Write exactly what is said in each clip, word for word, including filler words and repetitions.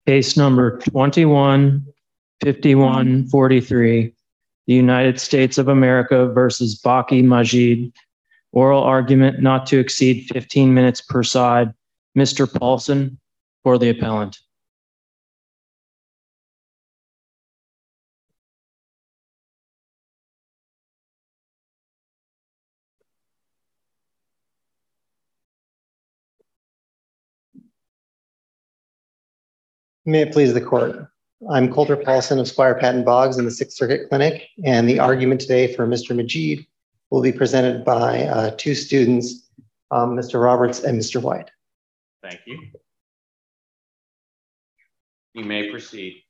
Case number twenty-one fifty-one forty-three, the United States of America versus Baki Majid. Oral argument not to exceed fifteen minutes per side. Mister Paulson for the appellant. May it please the court. I'm Coulter Paulson of Squire Patton Boggs in the Sixth Circuit Clinic, and the argument today for Mister Majid will be presented by uh, two students, um, Mister Roberts and Mister White. Thank you. You may proceed.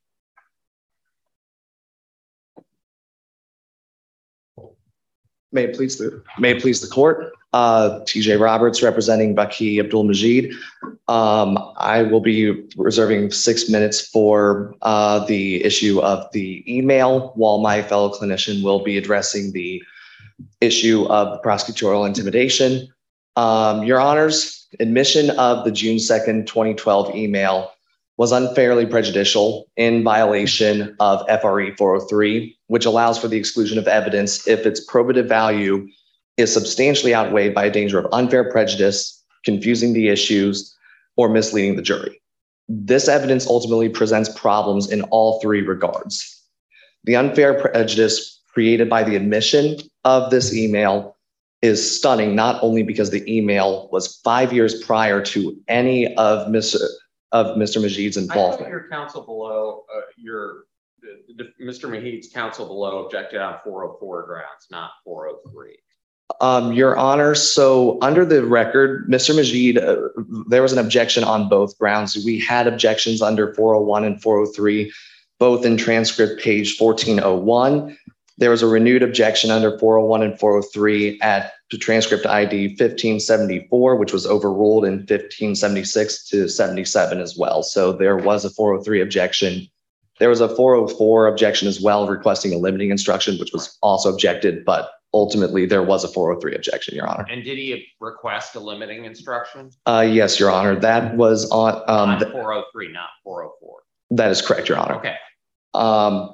May it please the may it please the court. Uh, T J Roberts representing Baki Abdul Majid. Um, I will be reserving six minutes for uh, the issue of the email, while my fellow clinician will be addressing the issue of prosecutorial intimidation. Um, Your Honors, admission of the June second, twenty twelve email was unfairly prejudicial in violation of F R E four oh three, which allows for the exclusion of evidence if its probative value is substantially outweighed by a danger of unfair prejudice, confusing the issues, or misleading the jury. This evidence ultimately presents problems in all three regards. The unfair prejudice created by the admission of this email is stunning, not only because the email was five years prior to any of Mister of Mister Majid's involvement. I thought your counsel below, uh, your uh, Mister Majid's counsel below objected on four oh four grounds, not four oh three. Um, Your Honor, so under the record, Mister Majid, uh, there was an objection on both grounds. We had objections under four oh one and four oh three, both in transcript page fourteen oh one. There was a renewed objection under four oh one and four oh three at the transcript I D fifteen seventy-four, which was overruled in fifteen seventy-six to seventy-seven as well. So there was a four oh three objection. There was a four oh four objection as well, requesting a limiting instruction, which was also objected, but ultimately there was a four oh three objection, Your Honor. And did he request a limiting instruction? Uh, yes, Your Honor. That was on, um, on four oh three, not four oh four. That is correct, Your Honor. Okay. Um,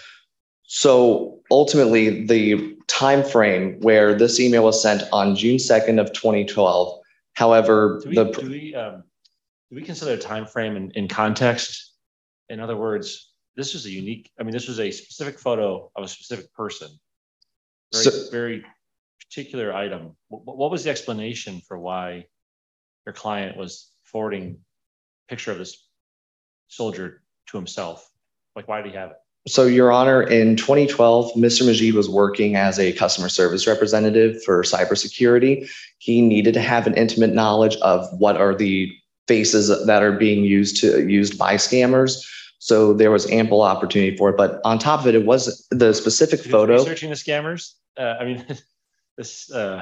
so ultimately, the time frame where this email was sent on June second of twenty twelve. However, do we, the do we, um, do we consider a time frame in, in context? In other words, this was a unique. I mean, this was a specific photo of a specific person. Very, so, very particular item. What, what was the explanation for why your client was forwarding a picture of this soldier to himself? Like, why did he have it? So, Your Honor, in twenty twelve, Mister Majid was working as a customer service representative for cybersecurity. He needed to have an intimate knowledge of what are the faces that are being used to used by scammers. So there was ample opportunity for it. But on top of it, it was the specific he photo. Was researching the scammers. Uh, I mean, this uh,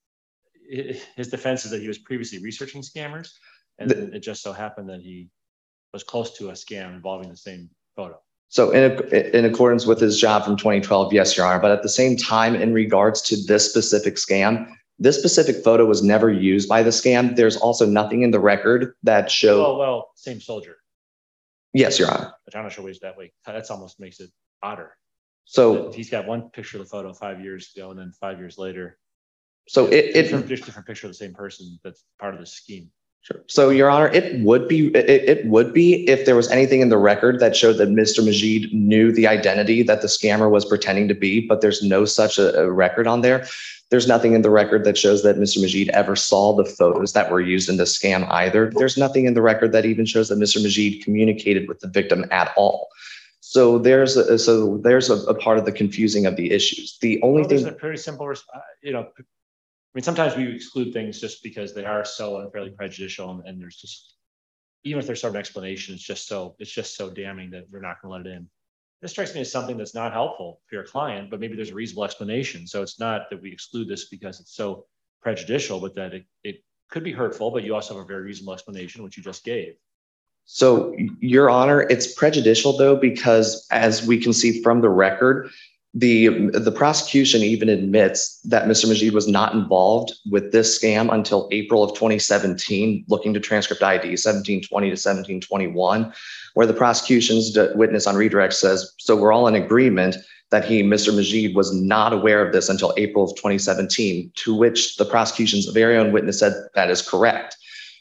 his defense is that he was previously researching scammers, and the, it just so happened that he was close to a scam involving the same photo. So in, in accordance with his job from twenty twelve, yes, Your Honor. But at the same time, in regards to this specific scam, this specific photo was never used by the scam. There's also nothing in the record that showed. Well, well, same soldier. Yes, Your Honor. But I'm not sure ways that way. That's almost makes it odder. So he's got one picture of the photo five years ago, and then five years later. So it, it different, different picture of the same person. That's part of the scheme. Sure. So, Your Honor, it would be it, it would be if there was anything in the record that showed that Mister Majid knew the identity that the scammer was pretending to be, but there's no such a, a record on there. There's nothing in the record that shows that Mister Majid ever saw the photos that were used in the scam either. There's nothing in the record that even shows that Mister Majid communicated with the victim at all. So there's a, so there's a, a part of the confusing of the issues. The only well, thing, there's a pretty simple, uh, you know. I mean, sometimes we exclude things just because they are so unfairly prejudicial, and, and there's just, even if there's some explanation, it's just so it's just so damning that we're not going to let it in. This strikes me as something that's not helpful for your client, but maybe there's a reasonable explanation. So it's not that we exclude this because it's so prejudicial, but that it, it could be hurtful, but you also have a very reasonable explanation, which you just gave. So, Your Honor, it's prejudicial though, because as we can see from the record, The, the prosecution even admits that Mister Majid was not involved with this scam until April of twenty seventeen, looking to transcript I D seventeen twenty to seventeen twenty-one, where the prosecution's witness on redirect says, so we're all in agreement that he, Mister Majid, was not aware of this until April of twenty seventeen, to which the prosecution's very own witness said that is correct.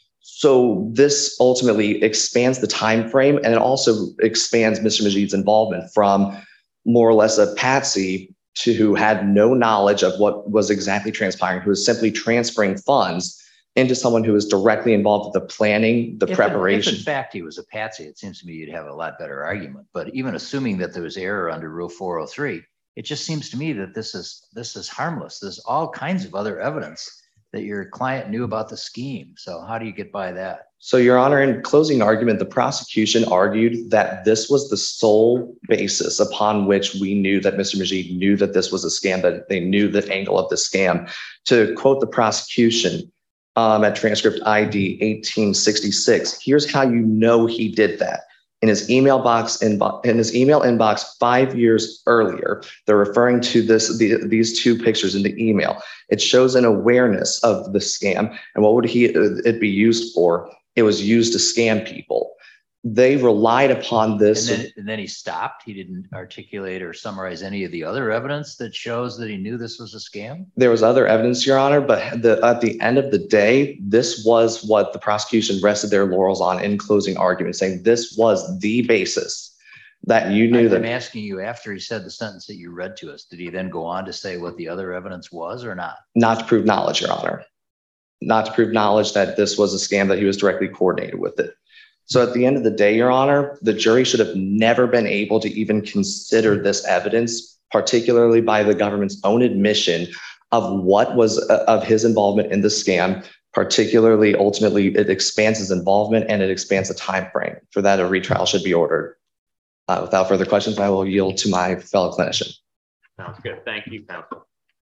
So this ultimately expands the time frame, and it also expands Mister Majid's involvement from more or less a patsy to who had no knowledge of what was exactly transpiring, who was simply transferring funds into someone who was directly involved with the planning, the if preparation. In, if in fact he was a patsy, it seems to me you'd have a lot better argument. But even assuming that there was error under Rule four oh three, it just seems to me that this is this is harmless. There's all kinds of other evidence that your client knew about the scheme. So how do you get by that? So, Your Honor, in closing argument, the prosecution argued that this was the sole basis upon which we knew that Mister Majid knew that this was a scam, that they knew the angle of the scam. To quote the prosecution um, at transcript I D eighteen sixty-six, here's how you know he did that. In his email box inbox, in his email inbox five years earlier, they're referring to this the, these two pictures in the email. It shows an awareness of the scam, and what would he it be used for? It was used to scam people. They relied upon this. And then, and then he stopped. He didn't articulate or summarize any of the other evidence that shows that he knew this was a scam. There was other evidence, Your Honor, but the, at the end of the day, this was what the prosecution rested their laurels on in closing argument, saying this was the basis that you knew. I'm that. asking you, after he said the sentence that you read to us, did he then go on to say what the other evidence was or not? Not to prove knowledge, Your Honor. Not to prove knowledge that this was a scam, that he was directly coordinated with it. So at the end of the day, Your Honor, the jury should have never been able to even consider this evidence, particularly by the government's own admission of what was uh, of his involvement in the scam. Particularly, ultimately, it expands his involvement and it expands the time frame. For that, a retrial should be ordered. Uh, without further questions, I will yield to my fellow clinician. Sounds good. Thank you, counsel.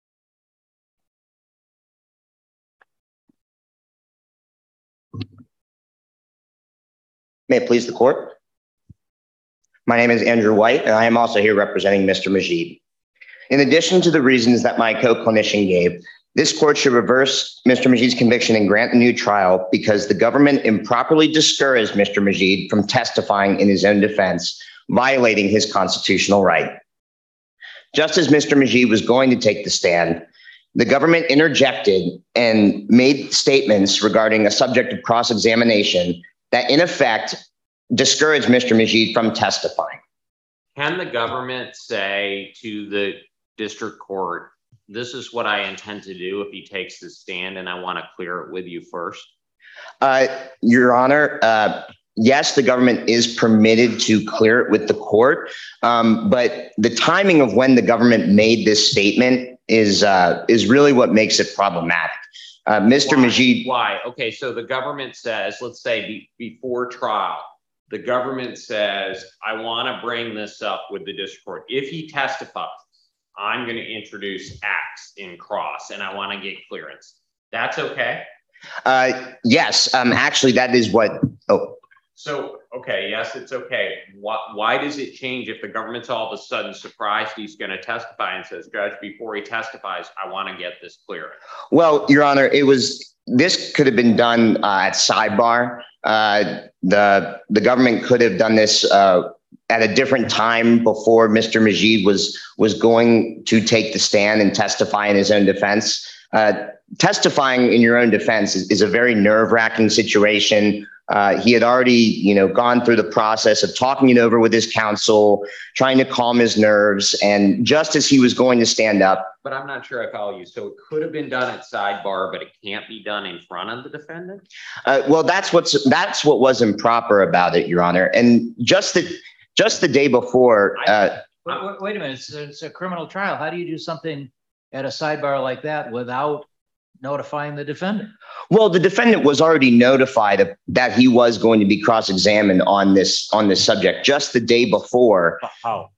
May it please the court. My name is Andrew White, and I am also here representing Mister Majid. In addition to the reasons that my co-clinician gave, this court should reverse Mister Majid's conviction and grant a new trial because the government improperly discouraged Mister Majid from testifying in his own defense, violating his constitutional right. Just as Mister Majid was going to take the stand, the government interjected and made statements regarding a subject of cross-examination that in effect discouraged Mister Majid from testifying. Can the government say to the district court, this is what I intend to do if he takes the stand and I want to clear it with you first? Uh, Your Honor, uh, yes, the government is permitted to clear it with the court, um, but the timing of when the government made this statement is, uh, is really what makes it problematic. Uh, Mister Why? Majid. Why? Okay, so the government says, let's say be, before trial, the government says, I want to bring this up with the district court. If he testifies, I'm going to introduce X in cross and I want to get clearance. That's okay? Uh, yes, um, actually, that is what. Oh. So, okay, yes, it's okay. Why, why does it change if the government's all of a sudden surprised he's going to testify and says, Judge, before he testifies, I want to get this clear? Well, Your Honor, it was, this could have been done uh, at sidebar. Uh, the, the government could have done this uh, at a different time before Mister Majid was, was going to take the stand and testify in his own defense. Uh, testifying in your own defense is, is a very nerve-wracking situation. Uh, he had already, you know, gone through the process of talking it over with his counsel, trying to calm his nerves. And just as he was going to stand up. But I'm not sure I follow you. So it could have been done at sidebar, but it can't be done in front of the defendant? Uh, well, that's what's that's what was improper about it, Your Honor. And just the just the day before. Uh, wait, wait, wait a minute. It's, it's a criminal trial. How do you do something at a sidebar like that without notifying the defendant? Well, the defendant was already notified of, that he was going to be cross-examined on this on this subject just the day before. How?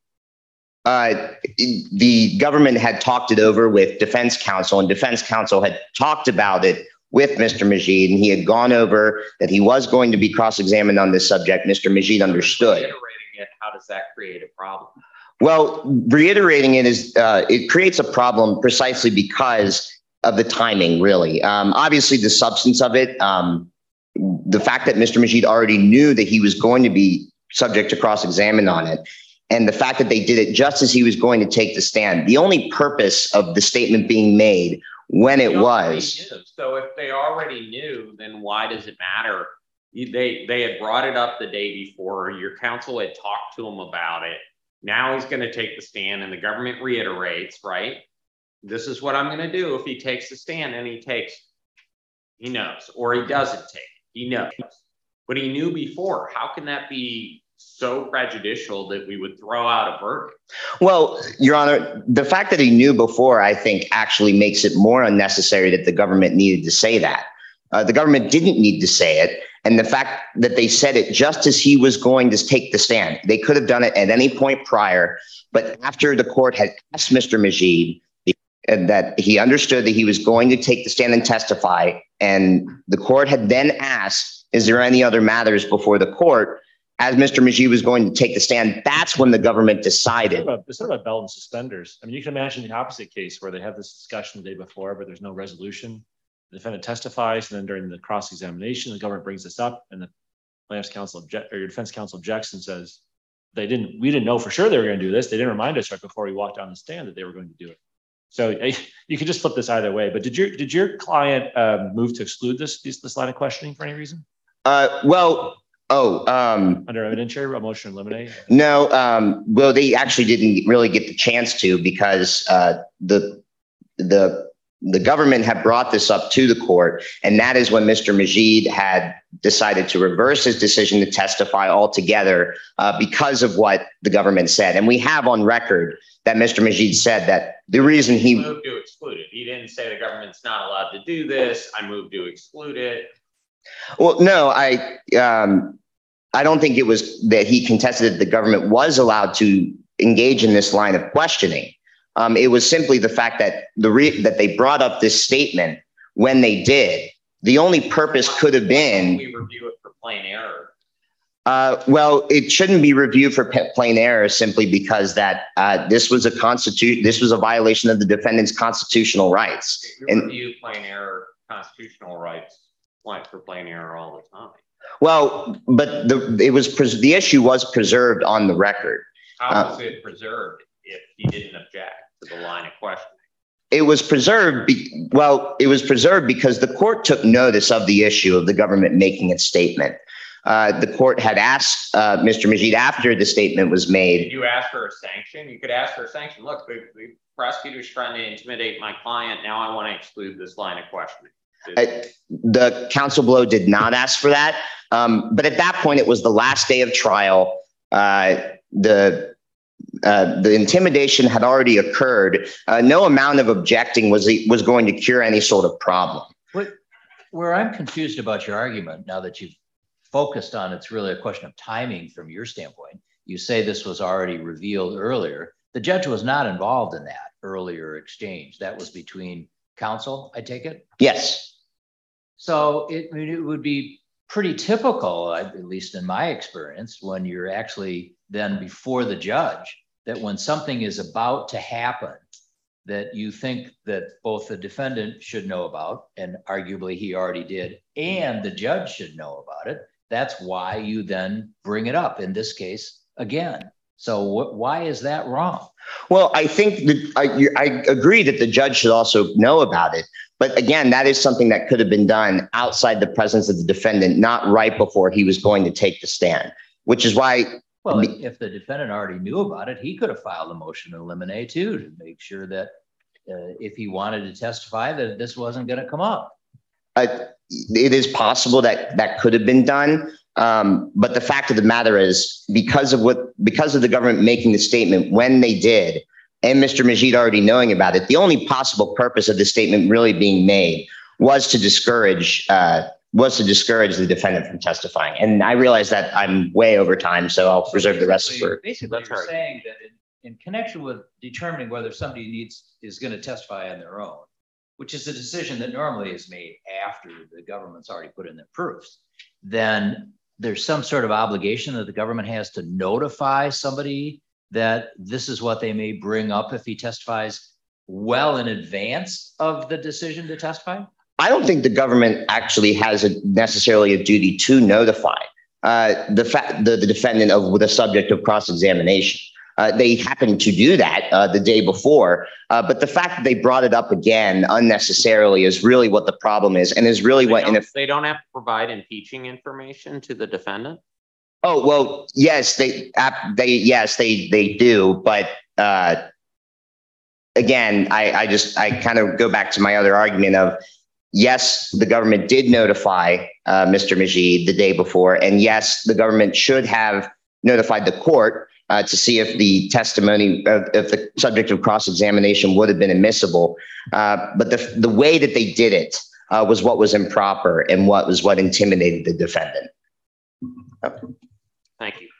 Uh, the government had talked it over with defense counsel, and defense counsel had talked about it with Mister Majid, and he had gone over that he was going to be cross-examined on this subject. Mister Majid understood. Reiterating it, how does that create a problem? Well, reiterating it is, uh, it creates a problem precisely because of the timing, really. Um, obviously, the substance of it, um, the fact that Mister Majid already knew that he was going to be subject to cross-examine on it, and the fact that they did it just as he was going to take the stand. The only purpose of the statement being made when it was. So if they already knew, then why does it matter? They, they had brought it up the day before. Your counsel had talked to him about it. Now he's going to take the stand and the government reiterates, right? This is what I'm going to do if he takes the stand, and he takes, he knows, or he doesn't take, he knows. But he knew before. How can that be so prejudicial that we would throw out a verdict? Well, Your Honor, the fact that he knew before, I think, actually makes it more unnecessary that the government needed to say that. Uh, the government didn't need to say it. And the fact that they said it just as he was going to take the stand, they could have done it at any point prior. But after the court had asked Mister Majid that he understood that he was going to take the stand and testify, and the court had then asked, is there any other matters before the court? As Mister Majid was going to take the stand, that's when the government decided. It's sort of, it's sort of a belt and suspenders. I mean, you can imagine the opposite case where they have this discussion the day before, but there's no resolution. The defendant testifies, and then during the cross-examination, the government brings this up, and the plaintiff's counsel object, or your defense counsel objects and says, "They didn't. We didn't know for sure they were going to do this. They didn't remind us right before we walked down the stand that they were going to do it." So you could just flip this either way. But did your did your client um, move to exclude this this, this line of questioning for any reason? Uh, well, oh, um, under evidentiary, a motion to eliminate? No. Um, well, they actually didn't really get the chance to because uh, the the. The government had brought this up to the court, and that is when Mister Majid had decided to reverse his decision to testify altogether uh, because of what the government said. And we have on record that Mister Majid said that the reason he moved to exclude it. He didn't say the government's not allowed to do this. I moved to exclude it. Well, no, I um, I don't think it was that he contested that the government was allowed to engage in this line of questioning. Um, it was simply the fact that the re- that they brought up this statement when they did. The only purpose could have been we review it for plain error. Uh, well, it shouldn't be reviewed for plain error simply because that uh, this was a constitute. This was a violation of the defendant's constitutional rights. If you and review plain error constitutional rights, like for plain error all the time. Well, but the it was pres- the issue was preserved on the record. How Uh, was it preserved if he didn't object to the line of questioning? It was preserved. Be- well, it was preserved because the court took notice of the issue of the government making its statement. Uh, the court had asked uh, Mister Majid after the statement was made. Did you ask for a sanction? You could ask for a sanction. Look, the, the prosecutor's trying to intimidate my client. Now I want to exclude this line of questioning. I, the counsel below did not ask for that. Um, but at that point, it was the last day of trial. Uh, the uh, the intimidation had already occurred. Uh, no amount of objecting was was going to cure any sort of problem. What, where I'm confused about your argument, now that you've focused on it's really a question of timing from your standpoint. You say this was already revealed earlier. The judge was not involved in that earlier exchange. That was between counsel, I take it? Yes. So it, I mean, it would be pretty typical, at least in my experience, when you're actually then before the judge, that when something is about to happen, that you think that both the defendant should know about, and arguably he already did, and the judge should know about it. That's why you then bring it up in this case again. So wh- why is that wrong? Well, I think that I, I agree that the judge should also know about it. But again, that is something that could have been done outside the presence of the defendant, not right before he was going to take the stand, which is why. Well, if the defendant already knew about it, he could have filed a motion to eliminate too, to make sure that uh, if he wanted to testify that this wasn't going to come up. Uh, it is possible that that could have been done. Um, but the fact of the matter is, because of what, because of the government making the statement when they did, and Mister Majid already knowing about it, the only possible purpose of the statement really being made was to discourage, uh, was to discourage the defendant from testifying. And I realize that I'm way over time, so I'll so reserve the rest for. Basically, you're right. Saying that in, in connection with determining whether somebody needs is going to testify on their own, which is a decision that normally is made after the government's already put in their proofs, then there's some sort of obligation that the government has to notify somebody that this is what they may bring up if he testifies well in advance of the decision to testify? I don't think the government actually has a, necessarily a duty to notify uh, the, fa- the the defendant of the subject of cross-examination. Uh, they happened to do that uh, the day before, uh, but the fact that they brought it up again unnecessarily is really what the problem is, and is really They what. don't, In a, they don't have to provide impeaching information to the defendant. oh well, yes, they they yes they they do, but uh, again, I I just I kind of go back to my other argument of. Yes, the government did notify uh, Mister Majid the day before, and yes, the government should have notified the court uh, to see if the testimony, of, if the subject of cross-examination would have been admissible. Uh, but the the way that they did it uh, was what was improper and what was what intimidated the defendant. Thank you.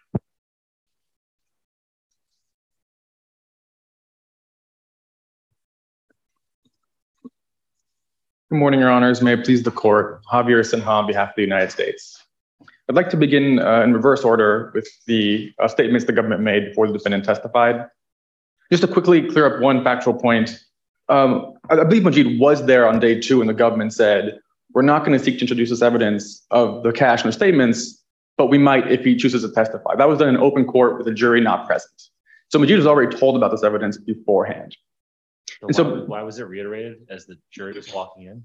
Good morning, Your Honors. May it please the court. Javier Sinha on behalf of the United States. I'd like to begin uh, in reverse order with the uh, statements the government made before the defendant testified. Just to quickly clear up one factual point, um, I, I believe Majid was there on day two and the government said, we're not going to seek to introduce this evidence of the cash and the statements, but we might if he chooses to testify. That was done in open court with the jury not present. So Majid was already told about this evidence beforehand. So and why, so, why was it reiterated as the jury was walking in?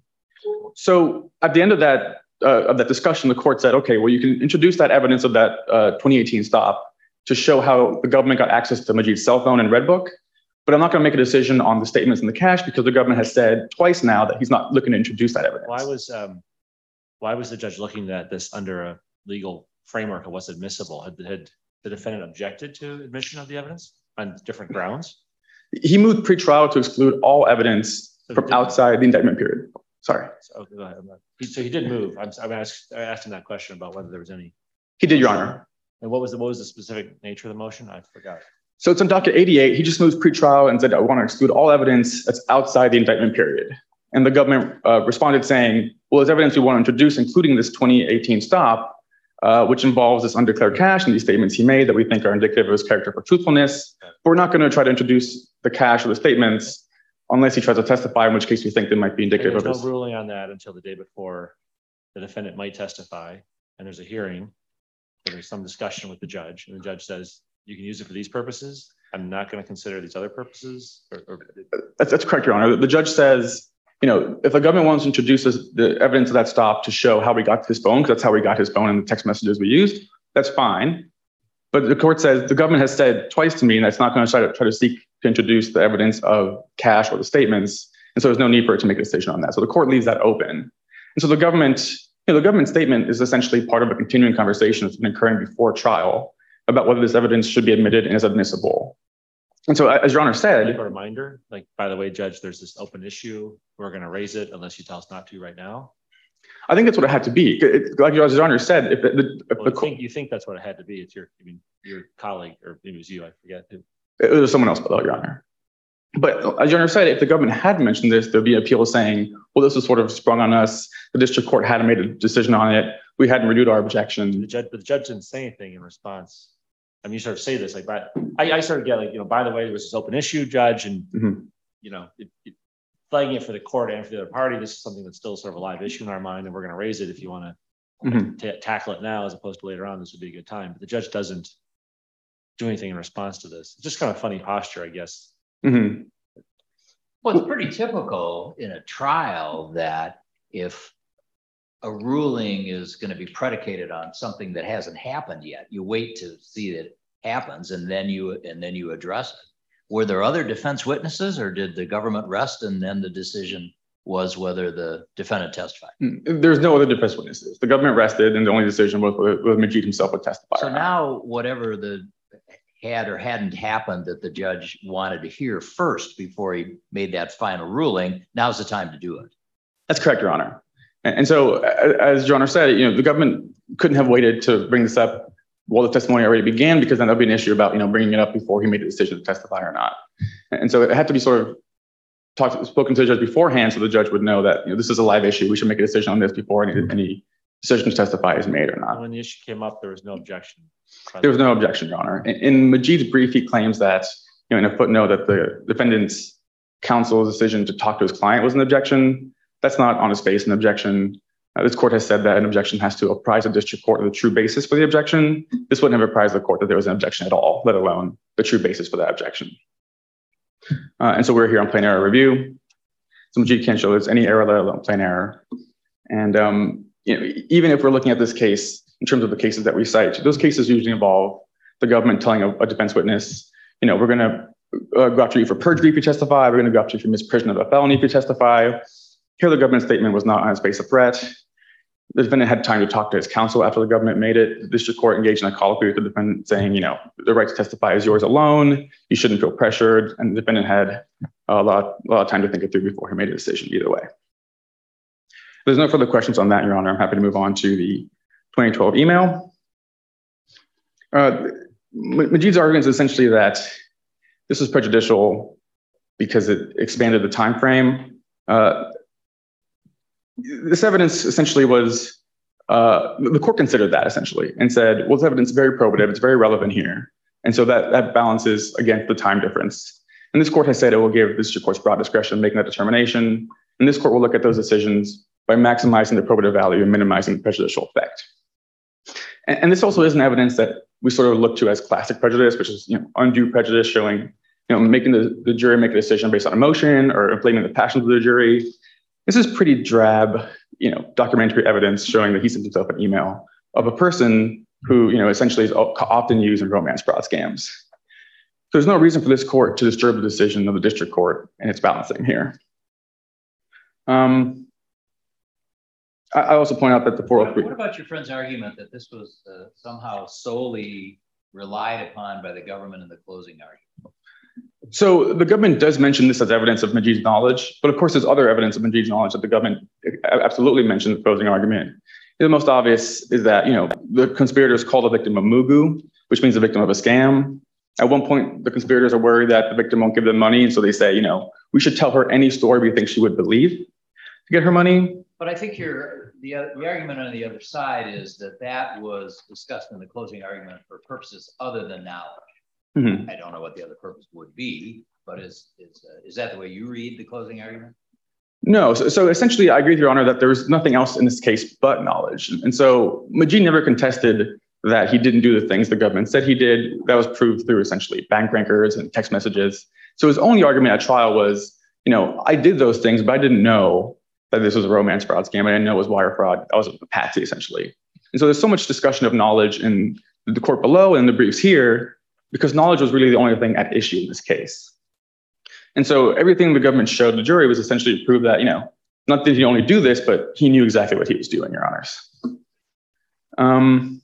So at the end of that uh, of that discussion, the court said, okay, well, you can introduce that evidence of that uh, twenty eighteen stop to show how the government got access to Majid's cell phone and Red Book, but I'm not going to make a decision on the statements in the cash because the government has said twice now that he's not looking to introduce that evidence. Why was um, why was the judge looking at this under a legal framework of what's admissible? Had, had the defendant objected to admission of the evidence on different grounds? He moved pretrial to exclude all evidence So from outside the indictment period. Sorry. So, okay, go ahead. He, so he did move. I'm, I'm asked, I asked him that question about whether there was any. He did, Your Honor. And what was the what was the specific nature of the motion? I forgot. So it's on docket eighty-eight. He just moves pretrial and said, I want to exclude all evidence that's outside the indictment period. And the government uh, responded saying, well, there's evidence we want to introduce, including this twenty eighteen stop, uh, which involves this undeclared cash and these statements he made that we think are indicative of his character for truthfulness. But we're not going to try to introduce the cash or the statements unless he tries to testify, in which case we think they might be indicative There's of no his. ruling on that until the day before the defendant might testify, and there's a hearing. There's some discussion with the judge, and the judge says, you can use it for these purposes. I'm not going to consider these other purposes. Or, or... That's, that's correct, Your Honor. The judge says, you know, if the government wants to introduce this, the evidence of that stop to show how we got his phone, because that's how we got his phone and the text messages we used, that's fine. But the court says the government has said twice to me, and it's not going to try to try to seek to introduce the evidence of cash or the statements. And so there's no need for it to make a decision on that. So the court leaves that open. And so the government, you know, the government statement is essentially part of a continuing conversation that's been occurring before trial about whether this evidence should be admitted and is admissible. And so, as Your Honor said, a reminder, like, by the way, Judge, there's this open issue. We're going to raise it unless you tell us not to right now. I think that's what it had to be. It, like Your Honor said, if, the, if well, the you, think, you think that's what it had to be. It's your, I mean, your colleague, or maybe it was you, I forget who. It was someone else, but Your Honor. But as Your Honor said, if the government had mentioned this, there'd be an appeal saying, well, this was sort of sprung on us. The district court hadn't made a decision on it. We hadn't renewed our objection. The judge, but the judge didn't say anything in response. I mean, you sort of say this, like, but I, I sort of get like, you know, by the way, there was this open issue, Judge, and, mm-hmm. you know, it, it, flagging it for the court and for the other party. This is something that's still sort of a live issue in our mind, and we're going to raise it if you want to mm-hmm. t- tackle it now as opposed to later on. This would be a good time. But the judge doesn't do anything in response to this. It's just kind of funny posture, I guess. Mm-hmm. Well, it's pretty typical in a trial that if a ruling is going to be predicated on something that hasn't happened yet, you wait to see that it happens and then you and then you address it. Were there other defense witnesses, or did the government rest and then the decision was whether the defendant testified? There's no other defense witnesses. The government rested, and the only decision was whether Majid himself would testify. So now, whatever the had or hadn't happened that the judge wanted to hear first before he made that final ruling, now's the time to do it. That's correct, Your Honor. And so, as Your Honor said, you know, the government couldn't have waited to bring this up while the testimony already began, because then there'll be an issue about, you know, bringing it up before he made the decision to testify or not. And so it had to be sort of talked, spoken to the judge beforehand, so the judge would know that, you know, this is a live issue. We should make a decision on this before any, any decision to testify is made or not. When the issue came up, there was no objection. There was no objection, Your Honor. In, in Majid's brief, he claims that, you know, in a footnote, that the defendant's counsel's decision to talk to his client was an objection. That's not on his face an objection. Uh, this court has said that an objection has to apprise the district court of the true basis for the objection. This wouldn't have apprised the court that there was an objection at all, let alone the true basis for that objection. Uh, and so we're here on plain error review. So Majid can't show there's any error, let alone plain error. And um, you know, even if we're looking at this case in terms of the cases that we cite, those cases usually involve the government telling a, a defense witness, you know, we're going to uh, go after you for perjury if you testify. We're going to go after you for misprision of a felony if you testify. Here, the government statement was not on its face of threat. The defendant had time to talk to his counsel after the government made it. The district court engaged in a colloquy with the defendant saying, you know, the right to testify is yours alone. You shouldn't feel pressured. And the defendant had a lot, a lot of time to think it through before he made a decision either way. There's no further questions on that, Your Honor. I'm happy to move on to the twenty twelve email. Uh, Majid's argument is essentially that this was prejudicial because it expanded the time frame. Uh, this evidence essentially was, uh, the court considered that essentially and said, well, this evidence is very probative, it's very relevant here. And so that, that balances against the time difference. And this court has said it will give the district court's broad discretion in making that determination. And this court will look at those decisions by maximizing the probative value and minimizing the prejudicial effect. And, and this also isn't evidence that we sort of look to as classic prejudice, which is, you know, undue prejudice, showing, you know, making the, the jury make a decision based on emotion or inflating the passions of the jury. This is pretty drab, you know, documentary evidence showing that he sent himself an email of a person who, you know, essentially is often used in romance fraud scams. So there's no reason for this court to disturb the decision of the district court and its balancing here. Um, I, I also point out that the four oh three. What about your friend's argument that this was uh, somehow solely relied upon by the government in the closing argument? So the government does mention this as evidence of Majid's knowledge, but of course there's other evidence of Majid's knowledge that the government absolutely mentioned in the closing argument. The most obvious is that, you know, the conspirators called the victim a mugu, which means the victim of a scam. At one point, the conspirators are worried that the victim won't give them money, and so they say, you know, we should tell her any story we think she would believe to get her money. But I think you're, the, the argument on the other side is that that was discussed in the closing argument for purposes other than knowledge. Mm-hmm. I don't know what the other purpose would be, but is, is, uh, is that the way you read the closing argument? No. So, so essentially, I agree with Your Honor that there was nothing else in this case but knowledge. And so Majid never contested that he didn't do the things the government said he did. That was proved through essentially bank rankers and text messages. So his only argument at trial was, you know, I did those things, but I didn't know that this was a romance fraud scam. I didn't know it was wire fraud. I was a patsy, essentially. And so there's so much discussion of knowledge in the court below and the briefs here, because knowledge was really the only thing at issue in this case. And so everything the government showed the jury was essentially to prove that, you know, not that he only do this, but he knew exactly what he was doing, Your Honors. Um,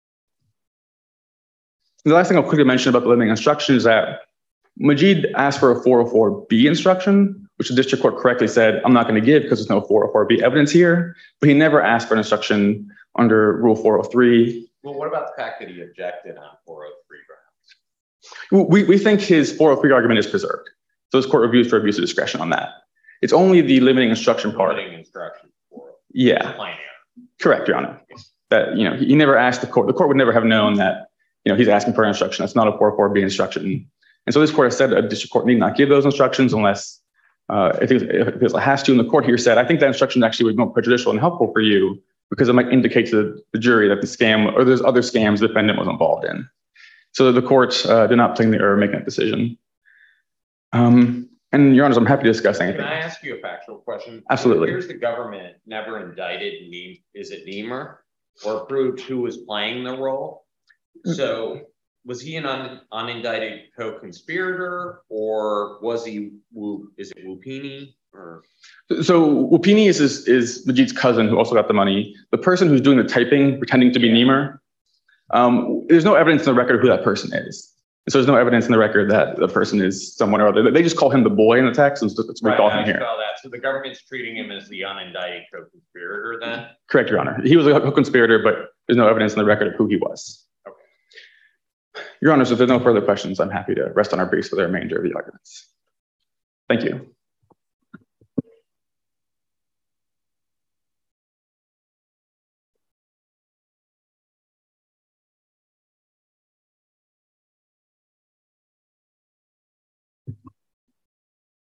the last thing I'll quickly mention about the limiting instruction is that Majid asked for a four oh four B instruction, which the district court correctly said, I'm not going to give because there's no four oh four B evidence here, but he never asked for an instruction under Rule four oh three. Well, what about the fact that he objected on four oh three grounds? We, we think his four oh three argument is preserved. So this court reviews for abuse of discretion on that. It's only the limiting instruction part. Limiting instruction for yeah. Plain error. Correct, Your Honor. That, you know, he, he never asked the court. The court would never have known that, you know, he's asking for an instruction. That's not a four oh four B instruction. And so this court has said a district court need not give those instructions unless uh, if, it, if it has to. And the court here said, I think that instruction actually would be more prejudicial and helpful for you because it might indicate to the, the jury that the scam or there's other scams the defendant was involved in. So the court uh, did not plainly err making that decision. Um, and Your Honors, I'm happy to discuss anything. Can I ask you a factual question? Absolutely. Here's the government never indicted, ne is it Niemer, or proved who was playing the role. So was he an un unindicted co-conspirator, or was he, is it Wupini? Or? So Wupini is, is, is Majid's cousin who also got the money. The person who's doing the typing, pretending to be yeah. Niemer, um, there's no evidence in the record who that person is. So there's no evidence in the record that the person is someone or other. They just call him the boy in the text, and that's what we right, call him here. That. So the government's treating him as the unindicted co-conspirator then? Correct, Your Honor. He was a co-conspirator, but there's no evidence in the record of who he was. Okay. Your Honor, so if there's no further questions, I'm happy to rest on our briefs for the remainder of the arguments. Thank you.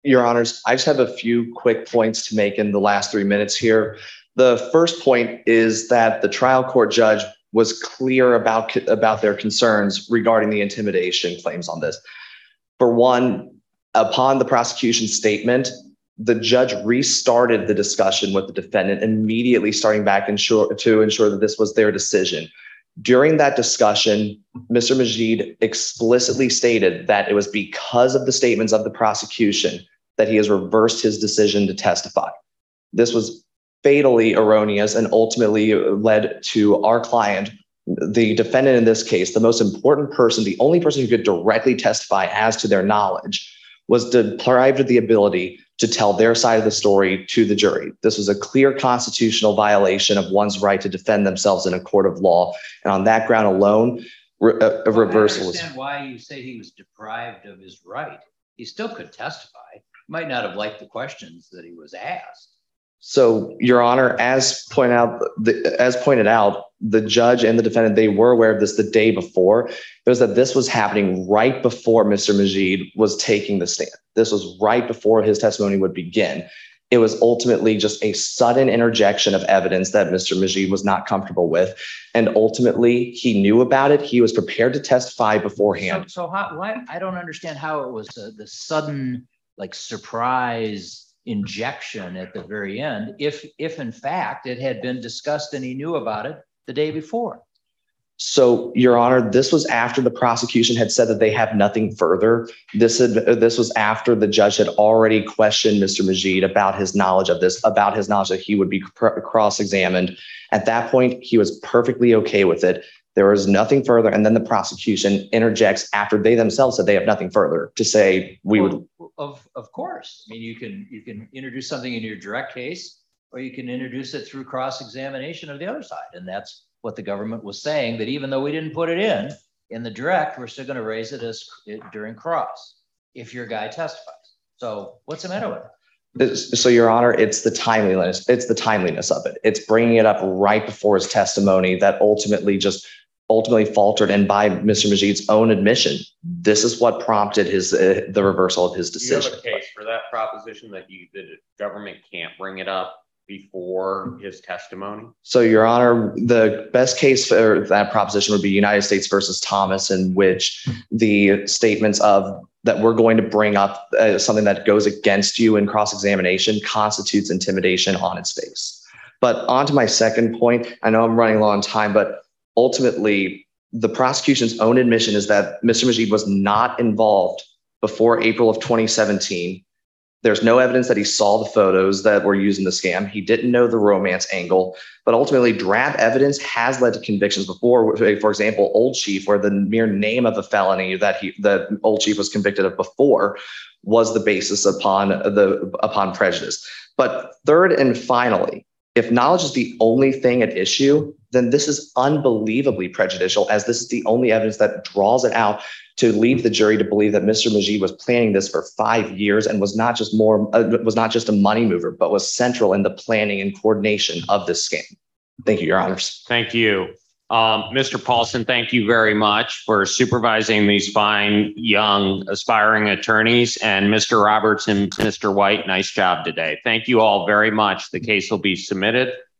Your Honors, I just have a few quick points to make in the last three minutes here. The first point is that the trial court judge was clear about, about their concerns regarding the intimidation claims on this. For one, upon the prosecution's statement, the judge restarted the discussion with the defendant, immediately starting back ensure, to ensure that this was their decision. During that discussion, Mister Majid explicitly stated that it was because of the statements of the prosecution that he has reversed his decision to testify. This was fatally erroneous and ultimately led to our client, the defendant in this case, the most important person, the only person who could directly testify as to their knowledge, was deprived of the ability to tell their side of the story to the jury. This was a clear constitutional violation of one's right to defend themselves in a court of law. And on that ground alone, re- a, a well, reversal is. I understand why you say he was deprived of his right. He still could testify. He might not have liked the questions that he was asked. So, Your Honor, as pointed out, the, as pointed out, the judge and the defendant, they were aware of this the day before. It was that this was happening right before Mister Majid was taking the stand. This was right before his testimony would begin. It was ultimately just a sudden interjection of evidence that Mister Majid was not comfortable with. And ultimately, he knew about it. He was prepared to testify beforehand. So, so how, why, I don't understand how it was uh, the sudden, like, surprise injection at the very end, if if in fact it had been discussed and he knew about it the day before. So, Your Honor, this was after the prosecution had said that they have nothing further. This had, this was after the judge had already questioned Mister Majid about his knowledge of this, about his knowledge that he would be cr- cross-examined. At that point, he was perfectly okay with it. There was nothing further. And then the prosecution interjects after they themselves said they have nothing further to say we well, would. Of, of course. I mean, you can, you can introduce something in your direct case, or you can introduce it through cross-examination of the other side. And that's what the government was saying, that even though we didn't put it in, in the direct, we're still going to raise it as it, during cross if your guy testifies. So what's the matter with it? So, Your Honor, it's the timeliness. It's the timeliness of it. It's bringing it up right before his testimony that ultimately just ultimately faltered. And by Mister Majid's own admission, this is what prompted his uh, the reversal of his decision. Do you have a case for that proposition that you the government can't bring it up before his testimony? So, Your Honor, the best case for that proposition would be United States versus Thomas, in which the statements of that we're going to bring up uh, something that goes against you in cross-examination constitutes intimidation on its face. But on to my second point, I know I'm running low on time, but ultimately the prosecution's own admission is that Mister Majid was not involved before April of twenty seventeen. There's no evidence that he saw the photos that were used in the scam. He didn't know the romance angle, but ultimately drab evidence has led to convictions before. For example, Old Chief, where the mere name of a felony that he, that Old Chief was convicted of before was the basis upon the, upon prejudice. But third and finally, if knowledge is the only thing at issue, then this is unbelievably prejudicial, as this is the only evidence that draws it out to lead the jury to believe that Mister Majid was planning this for five years and was not just more uh, was not just a money mover, but was central in the planning and coordination of this scam. Thank you, Your Honors. Thank you. Um, Mister Paulson, thank you very much for supervising these fine, young, aspiring attorneys. And Mister Roberts and Mister White, nice job today. Thank you all very much. The case will be submitted.